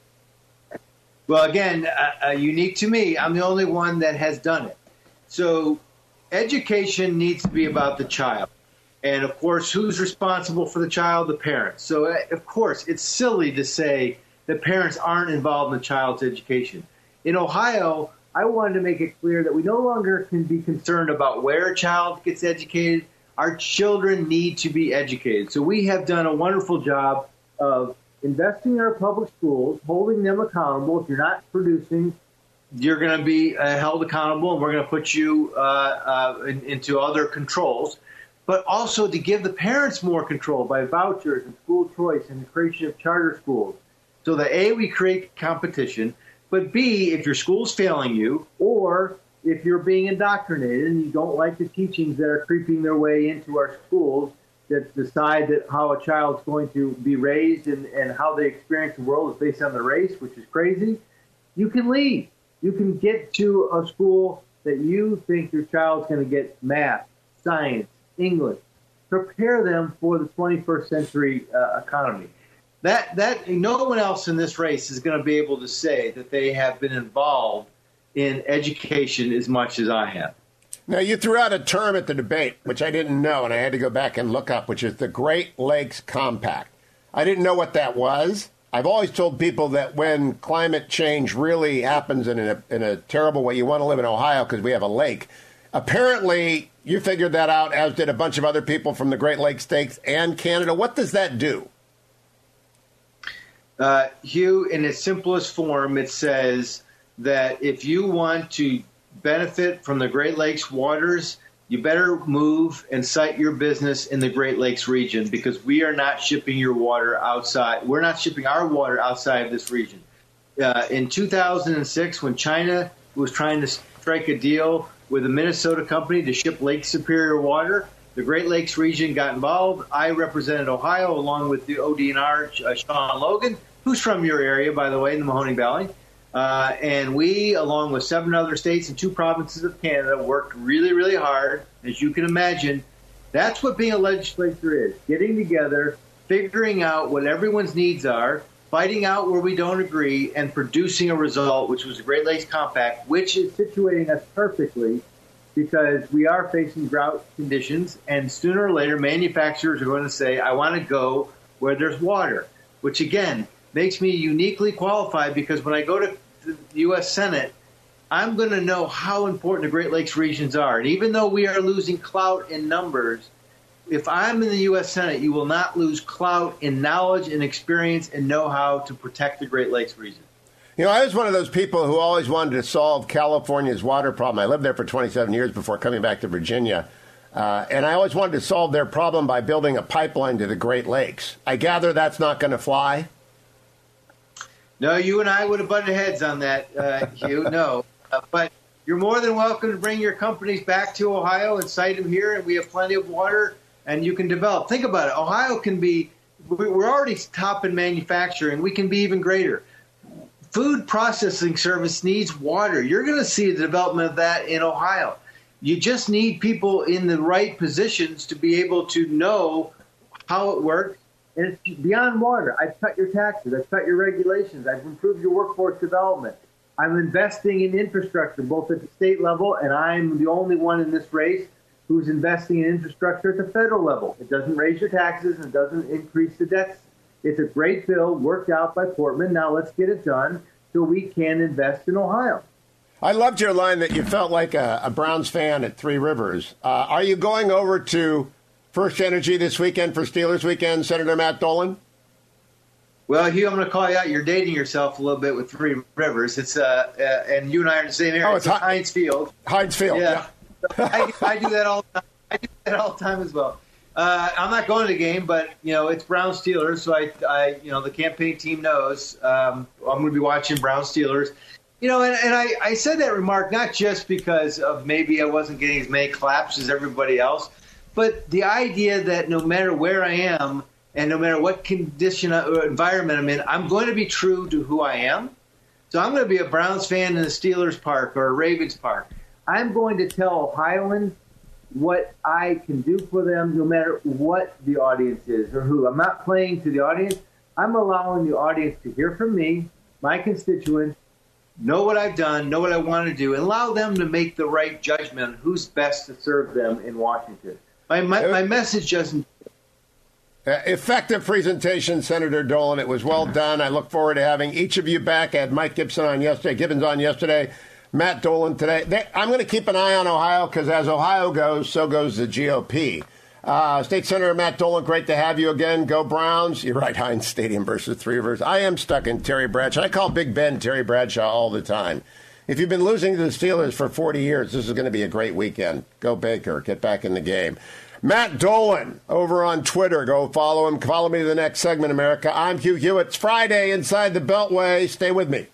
Well, again, unique to me, I'm the only one that has done it. So education needs to be about the child. And, of course, who's responsible for the child? The parents. So, of course, it's silly to say that parents aren't involved in the child's education. In Ohio, I wanted to make it clear that we no longer can be concerned about where a child gets educated. Our children need to be educated. So we have done a wonderful job of investing in our public schools, holding them accountable. If you're not producing, you're going to be held accountable, and we're going to put you into other controls. But also to give the parents more control by vouchers and school choice and the creation of charter schools. So that, A, we create competition, but B, if your school's failing you, or if you're being indoctrinated and you don't like the teachings that are creeping their way into our schools that decide that how a child's going to be raised and how they experience the world is based on the race, which is crazy, you can leave. You can get to a school that you think your child's going to get math, science, English. Prepare them for the 21st century economy. That no one else in this race is going to be able to say that they have been involved in education as much as I have. Now, you threw out a term at the debate, which I didn't know, and I had to go back and look up, which is the Great Lakes Compact. I didn't know what that was. I've always told people that when climate change really happens in a terrible way, you want to live in Ohio because we have a lake. Apparently, you figured that out, as did a bunch of other people from the Great Lakes states and Canada. What does that do? Hugh, in its simplest form, it says that if you want to benefit from the Great Lakes waters, you better move and site your business in the Great Lakes region, because we are not shipping your water outside. We're not shipping our water outside of this region. In 2006, when China was trying to strike a deal with a Minnesota company to ship Lake Superior water, the Great Lakes region got involved. I represented Ohio along with the ODNR, Sean Logan, who's from your area, by the way, in the Mahoning Valley. And we, along with 7 other states and 2 provinces of Canada, worked really, really hard. As you can imagine, that's what being a legislator is, getting together, figuring out what everyone's needs are, fighting out where we don't agree, and producing a result, which was the Great Lakes Compact, which is situating us perfectly because we are facing drought conditions, and sooner or later manufacturers are going to say, I want to go where there's water, which, again, makes me uniquely qualified because when I go to the U.S. Senate, I'm going to know how important the Great Lakes regions are. And even though we are losing clout in numbers, if I'm in the U.S. Senate, you will not lose clout in knowledge and experience and know-how to protect the Great Lakes region. You know, I was one of those people who always wanted to solve California's water problem. I lived there for 27 years before coming back to Virginia. And I always wanted to solve their problem by building a pipeline to the Great Lakes. I gather that's not going to fly? No, you and I would have butted heads on that, Hugh. No. But you're more than welcome to bring your companies back to Ohio and site them here, and we have plenty of water, and you can develop. Think about it. Ohio can be – we're already top in manufacturing. We can be even greater. Food processing service needs water. You're going to see the development of that in Ohio. You just need people in the right positions to be able to know how it works. And it's beyond water. I've cut your taxes. I've cut your regulations. I've improved your workforce development. I'm investing in infrastructure, both at the state level, and I'm the only one in this race who's investing in infrastructure at the federal level. It doesn't raise your taxes and it doesn't increase the debts. It's a great bill worked out by Portman. Now let's get it done so we can invest in Ohio. I loved your line that you felt like a Browns fan at Three Rivers. Are you going over to First Energy this weekend for Steelers weekend, Senator Matt Dolan? Well, Hugh, I'm going to call you out. You're dating yourself a little bit with Three Rivers. It's and you and I are in the same area. Oh, it's Heinz Field. Heinz Field, yeah. I do that all the time. I do that all the time as well. I'm not going to the game, but it's Browns Steelers, so I the campaign team knows I'm going to be watching Browns Steelers. And I said that remark not just because of maybe I wasn't getting as many claps as everybody else, but the idea that no matter where I am and no matter what condition or environment I'm in, I'm going to be true to who I am. So I'm going to be a Browns fan in a Steelers park or a Ravens park. I'm going to tell Ohioans what I can do for them no matter what the audience is or who. I'm not playing to the audience. I'm allowing the audience to hear from me, my constituents, know what I've done, know what I want to do, and allow them to make the right judgment on who's best to serve them in Washington. My message doesn't... Effective presentation, Senator Dolan. It was well done. I look forward to having each of you back. I had Mike Gibbons on yesterday, Matt Dolan today. I'm going to keep an eye on Ohio because as Ohio goes, so goes the GOP. State Senator Matt Dolan, great to have you again. Go Browns. You're right, Heinz Stadium versus Three Rivers. I am stuck in Terry Bradshaw. I call Big Ben Terry Bradshaw all the time. If you've been losing to the Steelers for 40 years, this is going to be a great weekend. Go Baker. Get back in the game. Matt Dolan over on Twitter. Go follow him. Follow me to the next segment, America. I'm Hugh Hewitt. It's Friday inside the Beltway. Stay with me.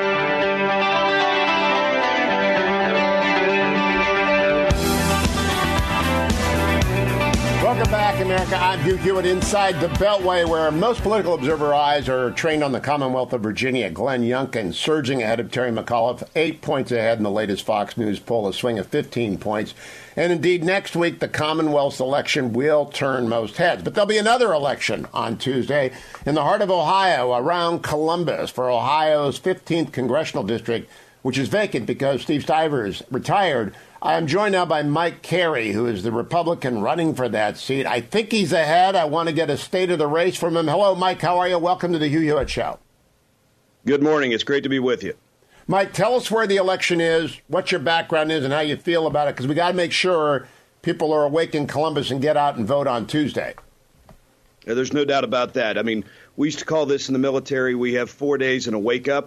Welcome back, America. I'm Hugh Hewitt inside the Beltway, where most political observer eyes are trained on the Commonwealth of Virginia. Glenn Youngkin surging ahead of Terry McAuliffe, 8 points ahead in the latest Fox News poll, a swing of 15 points. And indeed, next week, the Commonwealth's election will turn most heads. But there'll be another election on Tuesday in the heart of Ohio, around Columbus, for Ohio's 15th congressional district, which is vacant because Steve Stivers retired. I am joined now by Mike Carey, who is the Republican running for that seat. I think he's ahead. I want to get a state of the race from him. Hello, Mike. How are you? Welcome to the Hugh Hewitt Show. Good morning. It's great to be with you. Mike, tell us where the election is, what your background is, and how you feel about it, because we got to make sure people are awake in Columbus and get out and vote on Tuesday. Yeah, there's no doubt about that. I mean, we used to call this in the military, we have 4 days and a wake-up.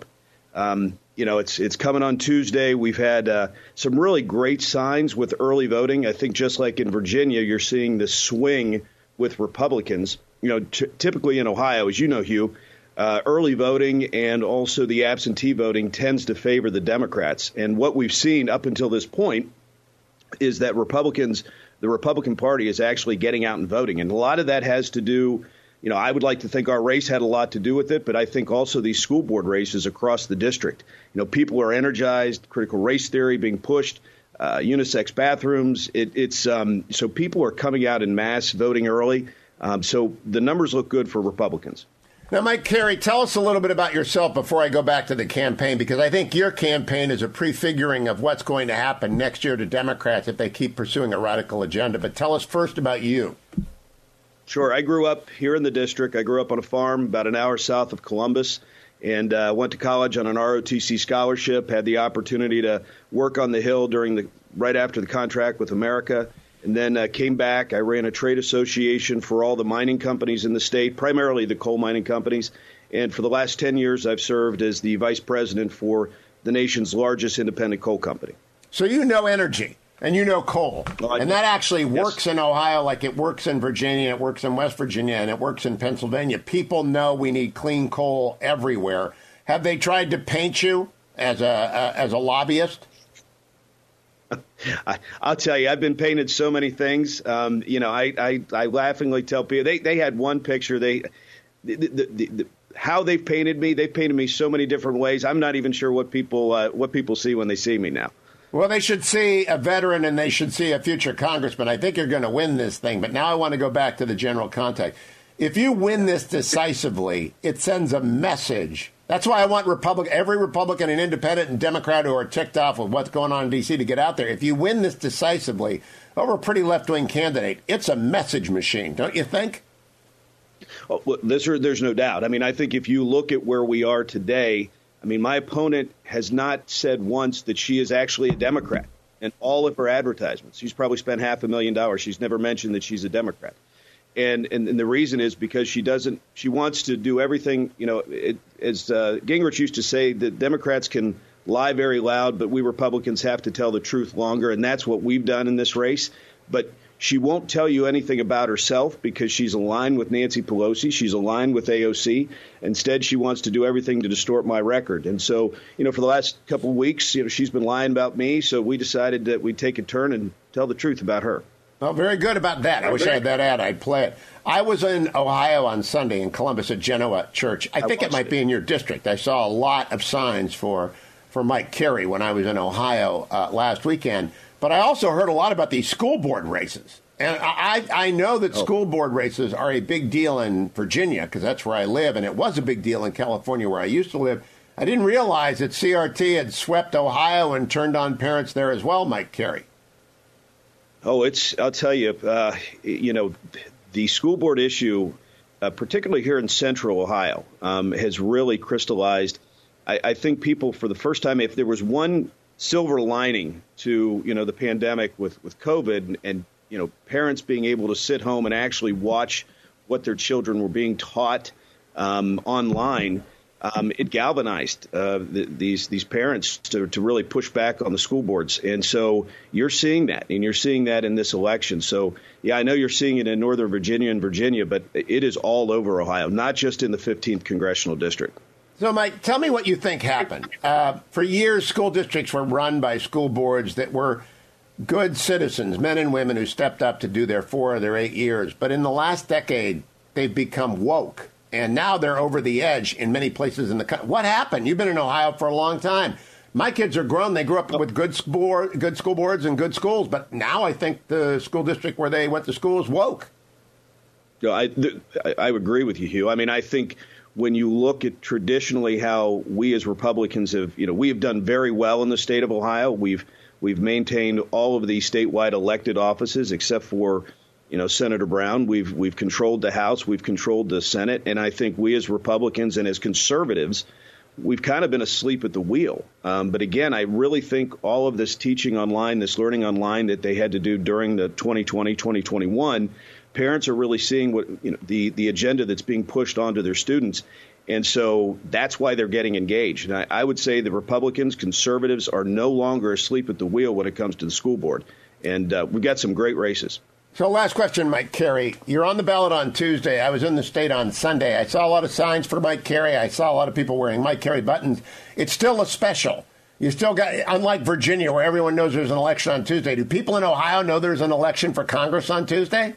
It's coming on Tuesday. We've had some really great signs with early voting. I think just like in Virginia, you're seeing the swing with Republicans. Typically in Ohio, as you know, Hugh, early voting and also the absentee voting tends to favor the Democrats. And what we've seen up until this point is that the Republican Party is actually getting out and voting. And a lot of that has to do, I would like to think our race had a lot to do with it, but I think also these school board races across the district. People are energized, critical race theory being pushed, unisex bathrooms. So people are coming out in mass voting early. So the numbers look good for Republicans. Now, Mike Carey, tell us a little bit about yourself before I go back to the campaign, because I think your campaign is a prefiguring of what's going to happen next year to Democrats if they keep pursuing a radical agenda. But tell us first about you. Sure. I grew up here in the district. I grew up on a farm about an hour south of Columbus and went to college on an ROTC scholarship, had the opportunity to work on the Hill right after the contract with America. And then came back. I ran a trade association for all the mining companies in the state, primarily the coal mining companies. And for the last 10 years, I've served as the vice president for the nation's largest independent coal company. So you know energy and you know coal. And that actually works in Ohio like it works in Virginia, it works in West Virginia, and it works in Pennsylvania. People know we need clean coal everywhere. Have they tried to paint you as a lobbyist? I'll tell you, I've been painted so many things. I laughingly tell people they had one picture. How they've painted me so many different ways. I'm not even sure what people see when they see me now. Well, they should see a veteran and they should see a future congressman. I think you're going to win this thing. But now I want to go back to the general context. If you win this decisively, it sends a message. That's why I want every Republican and Independent and Democrat who are ticked off with what's going on in D.C. to get out there. If you win this decisively over a pretty left-wing candidate, it's a message machine, don't you think? Oh, well, there's no doubt. I mean, I think if you look at where we are today, I mean, my opponent has not said once that she is actually a Democrat. In all of her advertisements, she's probably spent $500,000. She's never mentioned that she's a Democrat. And the reason is because she wants to do everything, as Gingrich used to say, that Democrats can lie very loud, but we Republicans have to tell the truth longer. And that's what we've done in this race. But she won't tell you anything about herself because she's aligned with Nancy Pelosi. She's aligned with AOC. Instead, she wants to do everything to distort my record. And so, for the last couple of weeks, she's been lying about me. So we decided that we'd take a turn and tell the truth about her. Well, very good about that. I wish I had that ad. I'd play it. I was in Ohio on Sunday in Columbus at Genoa Church. I think it might be in your district. I saw a lot of signs for Mike Carey when I was in Ohio last weekend. But I also heard a lot about these school board races. And I know that school board races are a big deal in Virginia because that's where I live. And it was a big deal in California where I used to live. I didn't realize that CRT had swept Ohio and turned on parents there as well, Mike Carey. Oh, I'll tell you, the school board issue, particularly here in central Ohio, has really crystallized. I think people, for the first time, if there was one silver lining to, the pandemic with COVID and parents being able to sit home and actually watch what their children were being taught online, it galvanized these parents to really push back on the school boards. And so you're seeing that, and you're seeing that in this election. So, yeah, I know you're seeing it in Northern Virginia and Virginia, but it is all over Ohio, not just in the 15th congressional district. So, Mike, tell me what you think happened. For years, school districts were run by school boards that were good citizens, men and women who stepped up to do their 4 or their 8 years. But in the last decade, they've become woke. And now they're over the edge in many places in the country. What happened? You've been in Ohio for a long time. My kids are grown. They grew up with good school boards and good schools. But now I think the school district where they went to school is woke. I agree with you, Hugh. I mean, I think when you look at traditionally how we as Republicans we have done very well in the state of Ohio. We've maintained all of the statewide elected offices except for Senator Brown. We've controlled the House. We've controlled the Senate. And I think we as Republicans and as conservatives, we've kind of been asleep at the wheel. But again, I really think all of this teaching online, this learning online that they had to do during the 2020, 2021, parents are really seeing what the agenda that's being pushed onto their students. And so that's why they're getting engaged. And I would say the Republicans, conservatives are no longer asleep at the wheel when it comes to the school board. And we've got some great races. So last question, Mike Carey. You're on the ballot on Tuesday. I was in the state on Sunday. I saw a lot of signs for Mike Carey. I saw a lot of people wearing Mike Carey buttons. It's still a special. You still got, unlike Virginia, where everyone knows there's an election on Tuesday, do people in Ohio know there's an election for Congress on Tuesday?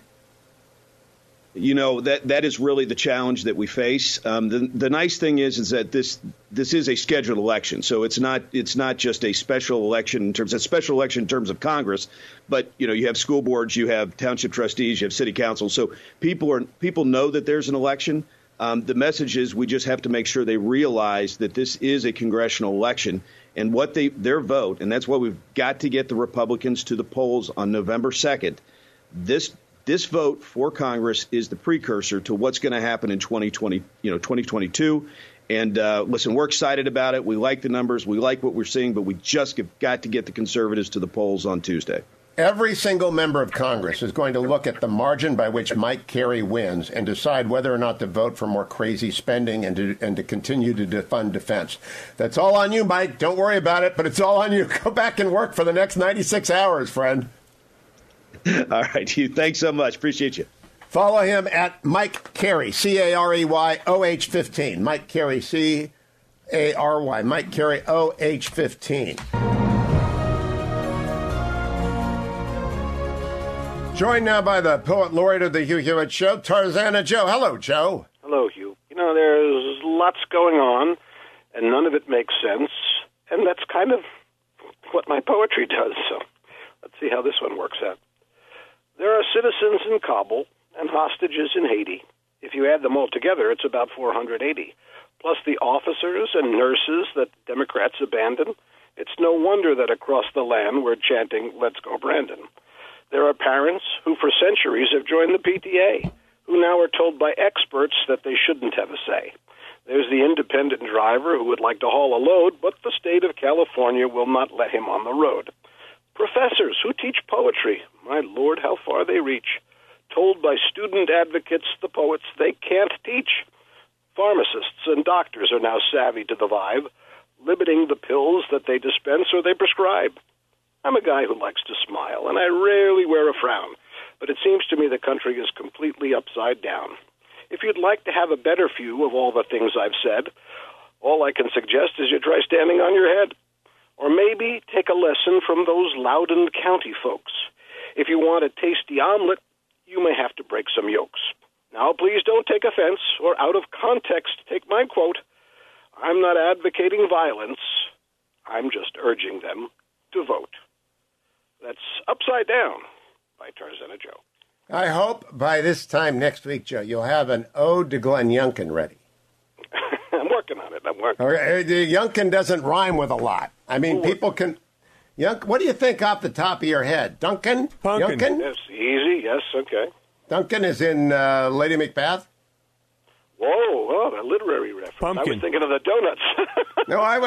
That is really the challenge that we face. The nice thing is that this is a scheduled election, so it's not just a special election in terms of Congress, but you have school boards, you have township trustees, you have city council, so people know that there's an election. The message is we just have to make sure they realize that this is a congressional election and what their vote, and that's why we've got to get the Republicans to the polls on November 2nd. This vote for Congress is the precursor to what's going to happen in 2022. And listen, we're excited about it. We like the numbers. We like what we're seeing. But we just have got to get the conservatives to the polls on Tuesday. Every single member of Congress is going to look at the margin by which Mike Carey wins and decide whether or not to vote for more crazy spending and to continue to fund defense. That's all on you, Mike. Don't worry about it, but it's all on you. Go back and work for the next 96 hours, friend. All right, Hugh. Thanks so much. Appreciate you. Follow him at Mike Carey, CareyOH15. Mike Carey, CareyOH15. F-A-R-Y. Mike Carey, OH15. Joined now by the poet laureate of the Hugh Hewitt Show, Tarzana Joe. Hello, Joe. Hello, Hugh. You know, there's lots going on, and none of it makes sense, and that's kind of what my poetry does, so let's see how this one works out. There are citizens in Kabul and hostages in Haiti. If you add them all together, it's about 480. Plus the officers and nurses that Democrats abandon. It's no wonder that across the land we're chanting, "Let's go, Brandon." There are parents who for centuries have joined the PTA, who now are told by experts that they shouldn't have a say. There's the independent driver who would like to haul a load, but the state of California will not let him on the road. Professors who teach poetry, my Lord, how far they reach. Told by student advocates, the poets, they can't teach. Pharmacists and doctors are now savvy to the vibe, limiting the pills that they dispense or they prescribe. I'm a guy who likes to smile, and I rarely wear a frown, but it seems to me the country is completely upside down. If you'd like to have a better view of all the things I've said, all I can suggest is you try standing on your head. Or maybe take a lesson from those Loudoun County folks. If you want a tasty omelet, you may have to break some yolks. Now, please don't take offense or out of context take my quote. I'm not advocating violence. I'm just urging them to vote. That's Upside Down by Tarzana Joe. I hope by this time next week, Joe, you'll have an ode to Glenn Youngkin ready. I'm working on it. Youngkin doesn't rhyme with a lot. I mean, people can... what do you think off the top of your head? Duncan? Pumpkin. Youngkin? Yes, easy. Yes, okay. Duncan is in Lady Macbeth? Whoa, a literary reference. Pumpkin. I was thinking of the donuts. No, I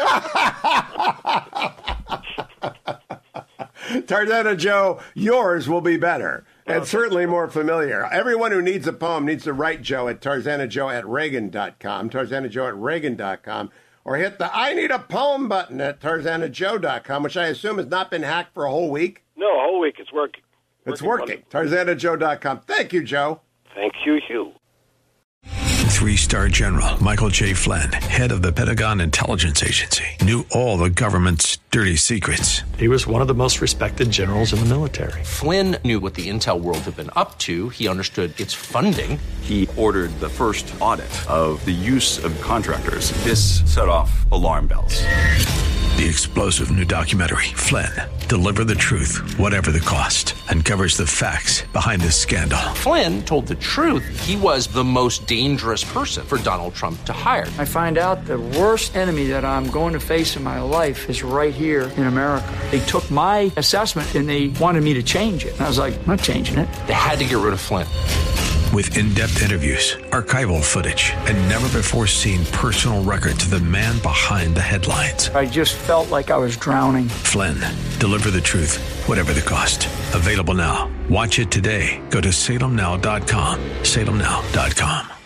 was... Tarzana Joe, yours will be better and certainly more familiar. Everyone who needs a poem needs to write Joe at tarzanajoe@reagan.com, tarzanajoe@reagan.com, or hit the I Need a Poem button at tarzanajoe.com, which I assume has not been hacked for a whole week. No, a whole week. It's working. It's working. tarzanajoe.com. Thank you, Joe. Thank you, Hugh. 3-star General Michael J. Flynn, head of the Pentagon Intelligence Agency, knew all the government's dirty secrets. He was one of the most respected generals in the military. Flynn knew what the intel world had been up to. He understood its funding. He ordered the first audit of the use of contractors. This set off alarm bells. The explosive new documentary, Flynn, Deliver the Truth, Whatever the Cost, uncovers the facts behind this scandal. Flynn told the truth. He was the most dangerous person for Donald Trump to hire. I find out the worst enemy that I'm going to face in my life is right here in America. They took my assessment and they wanted me to change it. And I was like, I'm not changing it. They had to get rid of Flynn. With in-depth interviews, archival footage, and never-before-seen personal records of the man behind the headlines. I just felt like I was drowning. Flynn, Deliver the Truth, Whatever the Cost. Available now. Watch it today. Go to salemnow.com. salemnow.com.